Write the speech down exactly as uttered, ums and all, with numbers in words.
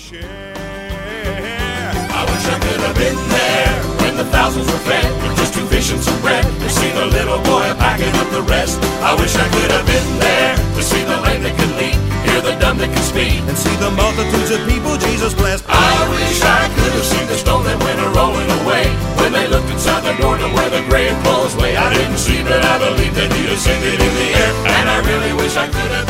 share. I wish I could have been there when the thousands were fed with just two fish and some bread, to see the little boy packing up the rest. I wish I could have been there to see the lame that could leap, hear the dumb that could speak, and see the multitudes of people Jesus blessed. I wish I could have seen the stone that went a-rolling away when they looked inside the door to where the grave clothes lay. I didn't see, but I believe that he ascended in the air, and I really wish I could have